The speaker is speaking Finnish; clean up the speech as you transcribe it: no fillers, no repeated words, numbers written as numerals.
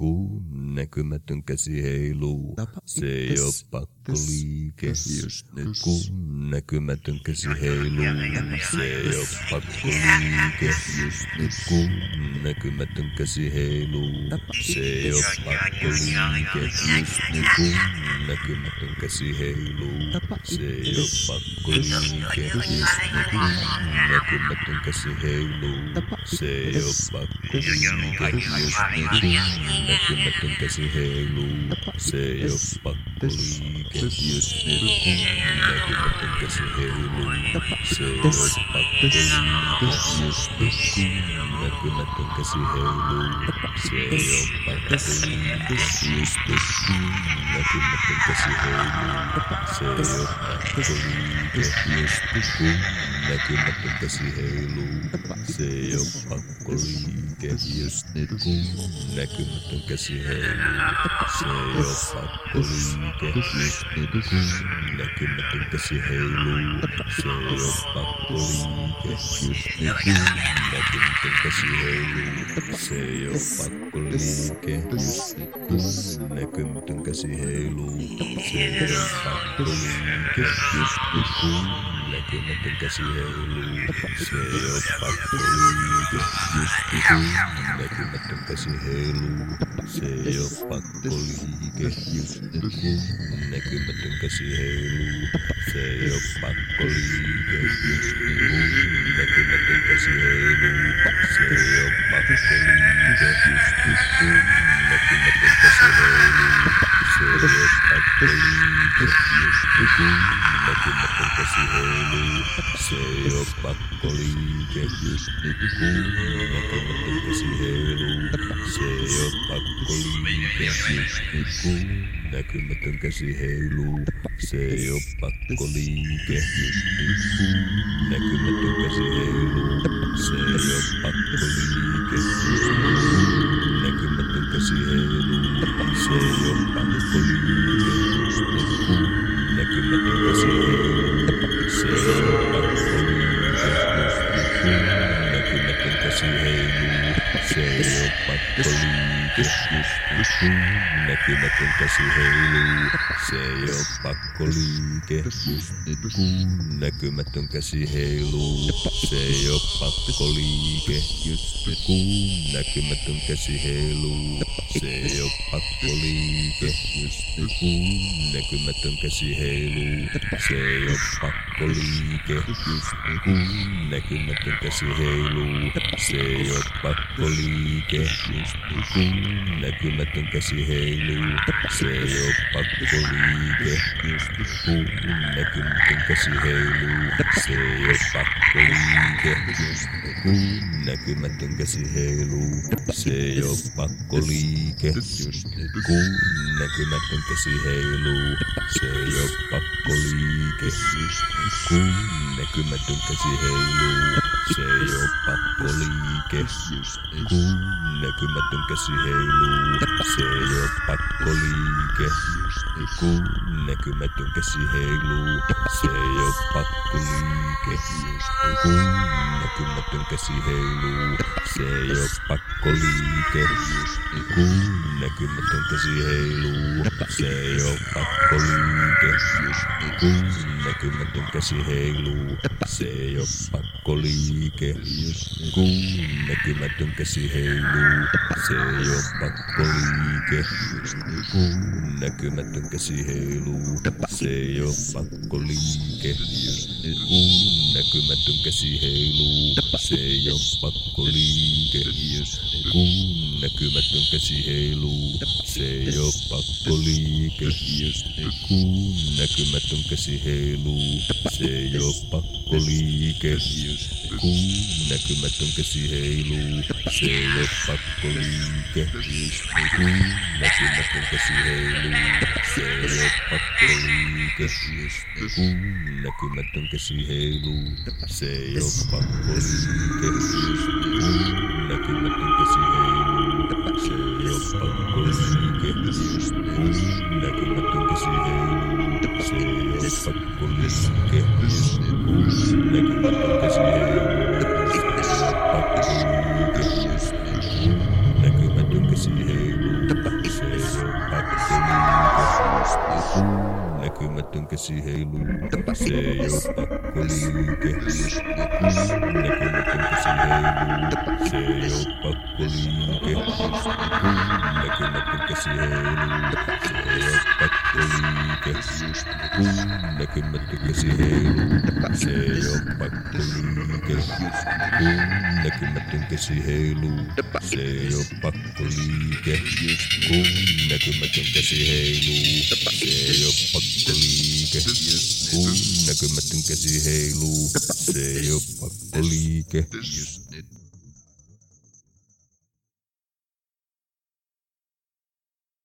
Kuun näkymätön käsi heiluu, se ei oo pakkoliike. Kuun näkymätön käsi heiluu, se ei oo pakkoliike. Kuun näkymätön käsi heiluu, se ei oo pakkoliike. Kuun näkymätön käsi heiluu, se ei oo pakkoliike. Kuun näkymätön käsi heiluu, se ei oo pakkoliike. Näkymätön käsi heiluu, se ei oo pakkoliike. Näkymätön käsi heiluu, se ei oo pakkoliike. Näkymätön käsi heiluu, se ei oo pakkoliike. Näkymätön käsi heiluu, se ei oo pakkoliike. Näkymätön käsi heiluu, se ei oo pakkoliike. Näkymätön käsi heiluu, se ei oo pakkoliike. Näkymätön käsi heiluu, se ei oo pakkoliike. Näkymätön käsi heiluu, se ei oo pakkoliike. Näkymätön käsi heiluu, se ei oo pakkoliike. Näkymätön käsi heiluu, se ei oo pakkoliike. Näkymätön käsi heiluu, se ei oo pakkoliike. Näkymätön käsi heiluu, se ei oo pakkoliike. Näkymätön käsi heiluu, se ei oo pakkoliike. Näkymätön käsi heiluu, se ei oo pakkoliike. Näkymätön käsi heiluu, se ei oo pakkoliike. Näkymätön käsi heiluu, se ei oo pakkoliike. Näkymätön käsi heiluu, se ei oo pakkoliike. Näkymätön käsi heiluu, se ei oo pakkoliike. Näkymätön käsi heiluu, se ei oo pakkoliike. Näkymätön käsi heiluu, se ei oo pakkoliike. Näkymätön käsi heiluu, se ei oo pakkoliike. Näkymätön käsi heiluu, se ei oo pakkoliike. Näkymätön käsi heiluu, se ei oo pakkoliike. Näkymätön käsi heiluu, se ei oo pakkoliike. Näkymätön käsi heiluu, se ei oo pakkoliike. Näkymätön käsi heiluu, se ei oo pakkoliike. Näkymätön käsi heiluu, se ei oo pakkoliike. Näkymätön käsi heiluu, se ei oo pakkoliike. Näkymätön käsi heiluu, se ei oo pakkoliike. Näkymätön käsi heiluu, se ei oo pakkoliike. Näkymätön käsi heiluu, se ei oo pakkoliike. Näkymätön käsi heiluu, se ei oo pakkoliike. Näkymätön käsi heiluu, se ei oo pakkoliike. Näkymätön käsi heiluu, se ei oo pakkoliike. Näkymätön käsi heiluu, se ei oo pakkoliike. Näkymätön käsi heiluu, se ei oo pakkoliike. Näkymätön käsi heiluu, se ei oo pakkoliike. Näkymätön käsi heiluu, se ei oo pakkoliike. Näkymätön käsi heiluu, se ei oo pakkoliike. Näkymätön käsi heiluu, se ei oo pakkoliike. Näkymätön käsi heiluu, se ei oo pakkoliike. Näkymätön käsi heiluu, se ei oo pakkoliike. Näkymätön käsi heiluu, se ei oo pakkoliike. Näkymätön käsi heiluu, se ei oo pakkoliike. Näkymätön käsi heiluu, se ei oo pakkoliike. Näkymätön käsi heiluu, se ei oo pakkoliike. Näkymätön käsi heiluu, se ei oo pakkoliike. Näkymätön käsi heiluu, näkymätön käsi heiluu, se ei oo pakkoliike. Näkymätön käsi heiluu, se ei oo pakkoliike. Näkymätön käsi heiluu, se ei oo pakkoliike. Näkymätön käsi heiluu, se ei oo pakkoliike. Näkymätön käsi heiluu, se ei oo pakkoliike. Näkymätön käsi heiluu, se ei oo pakkoliike. Näkymätön käsi heiluu, se ei oo pakkoliike.